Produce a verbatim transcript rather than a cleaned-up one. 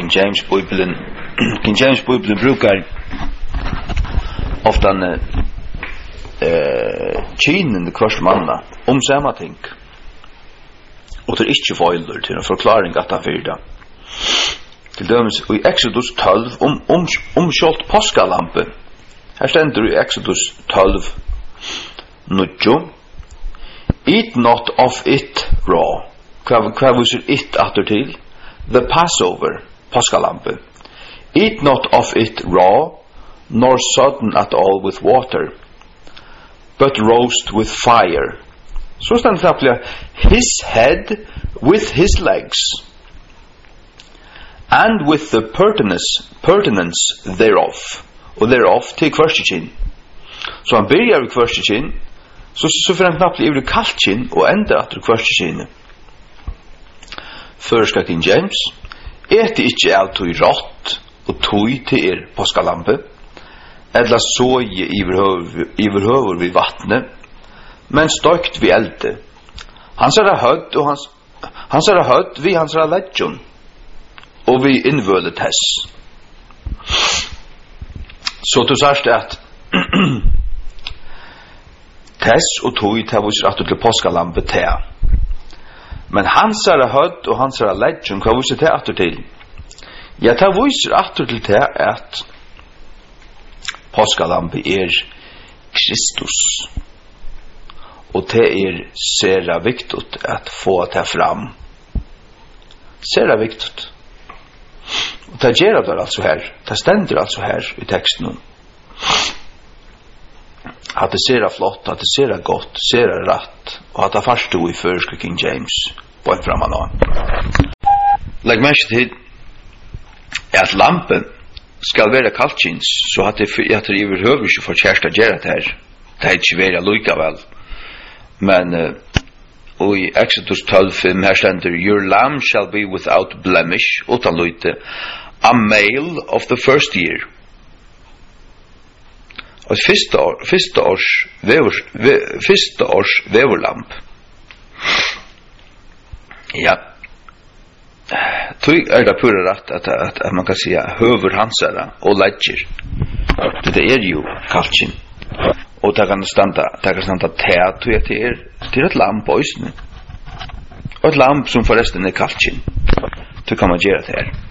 King James Bibeln King James Bibeln brukar ofta en eh kinen kvart manna om samma ting. Och det är inte foiler till en förklaring att han fyrda. Till dömes i Exodus tolv om om om skalt påskalampe. Här ständer i Exodus tolv nutjo. Eat not of it raw. Kvar kvar visur it after till the Passover påskalampe. Eat not of it raw, nor sodden at all with water, but roast with fire. Så ständer knappt his head with his legs, and with the pertinence, pertinence thereof, och thereof till kvarstkin. Så han börjar i kvarstkin, så så för han knappt över kaltkin och ända att kvarstkin. Förska King James, ät inte allt i rått och tog till er påskalampe, eller så i överhuvud vid vattnet, men støkt vi elde. Hans er hødd, og hans, hans er hødd vi hans er legjon, og vi innvølet hess. Så du sørste at tess og tog til viser at du til påskalampe til. Men hans er hødd, og hans er legjon, hva viser til at du til? Ja, til viser at du til til at påskalampe er Kristus. Og det er sera viktigt at få det fram. Sera viktigt. Og det gjør det altså her. Det stender altså her i teksten. At det sera flott, at det sera godt, sera rætt, og at det forstod i første King James på en framan av. Legg mest til at lampen skal være kaltkins, så at det, at det overhøver ikke for kjæreste gjør det her. Det er ikke være likevel. Men uh, i Exodus tolv fem her stender your lamb shall be without blemish utan lyte, a male of the first year. Og fyrsta år, fyrsta års vever, ve, fyrsta års veverlamp. Ja. Tog er det pura rett at, at, at man kan säga höver hansara og ledger. Det er jo kalkin. Og det kan standa, det kan standa teat til at det er til et lamp på øsne. Og et lamp som forresten er kalkin. Det kan man gjøre det her.